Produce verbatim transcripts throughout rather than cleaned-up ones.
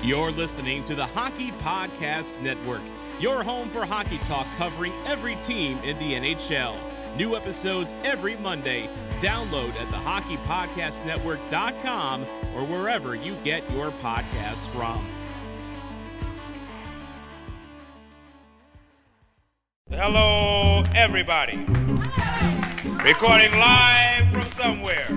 You're listening to the Hockey Podcast Network, your home for hockey talk covering every team in the N H L. New episodes every Monday. Download at the hockey podcast network dot com or wherever you get your podcasts from. Hello, everybody. Recording live from somewhere.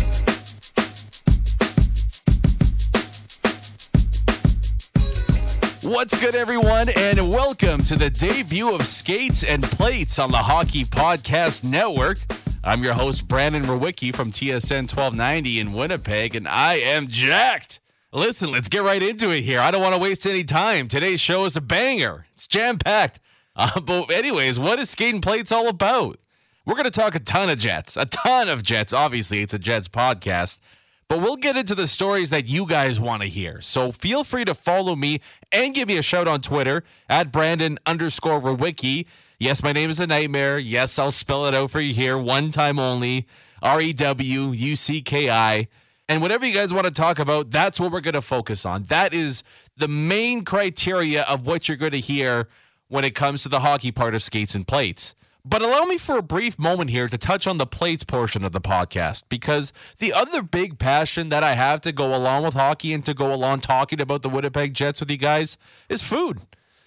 What's good, everyone, and welcome to the debut of Skates and Plates on the Hockey Podcast Network. I'm your host, Brandon Rowicki from T S N twelve ninety in Winnipeg, and I am jacked. Listen, let's get right into it here. I don't want to waste any time. Today's show is a banger. It's jam-packed. Uh, but anyways, what is Skate and Plates all about? We're going to talk a ton of Jets, a ton of Jets. Obviously, it's a Jets podcast. But we'll get into the stories that you guys want to hear. So feel free to follow me and give me a shout on Twitter at Brandon underscore Rowicki. Yes, my name is a nightmare. Yes, I'll spell it out for you here. One time only. R E W U C K I. And whatever you guys want to talk about, that's what we're going to focus on. That is the main criteria of what you're going to hear when it comes to the hockey part of Skates and Plates. But allow me for a brief moment here to touch on the plates portion of the podcast, because the other big passion that I have to go along with hockey and to go along talking about the Winnipeg Jets with you guys is food.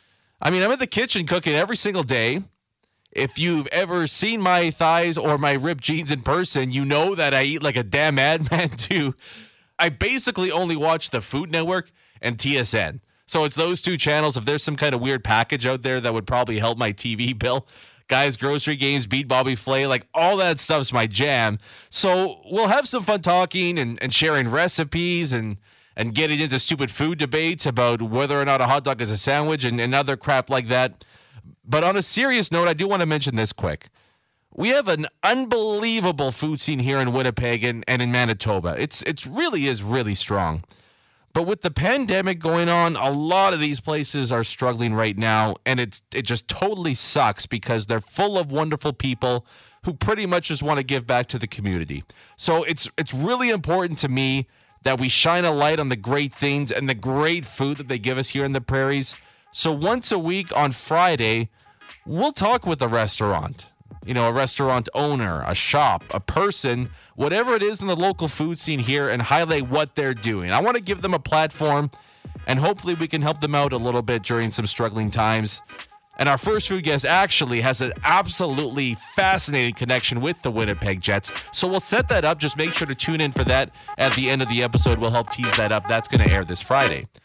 I mean, I'm in the kitchen cooking every single day. If you've ever seen my thighs or my ripped jeans in person, you know that I eat like a damn madman too. I basically only watch the Food Network and T S N. So it's those two channels. If there's some kind of weird package out there that would probably help my T V bill, Guys, Grocery Games, Beat Bobby Flay, like all that stuff's my jam. So we'll have some fun talking and, and sharing recipes and, and getting into stupid food debates about whether or not a hot dog is a sandwich and, and other crap like that. But on a serious note, I do want to mention this quick. We have an unbelievable food scene here in Winnipeg and, and in Manitoba. It's it's really is really strong. But with the pandemic going on, a lot of these places are struggling right now, and it's it just totally sucks because they're full of wonderful people who pretty much just want to give back to the community. So it's it's really important to me that we shine a light on the great things and the great food that they give us here in the prairies. So once a week on Friday, we'll talk with a restaurant. You know, a restaurant owner, a shop, a person, whatever it is in the local food scene here, and highlight what they're doing. I want to give them a platform, and hopefully we can help them out a little bit during some struggling times. And our first food guest actually has an absolutely fascinating connection with the Winnipeg Jets. So we'll set that up. Just make sure to tune in for that at the end of the episode. We'll help tease that up. That's going to air this Friday.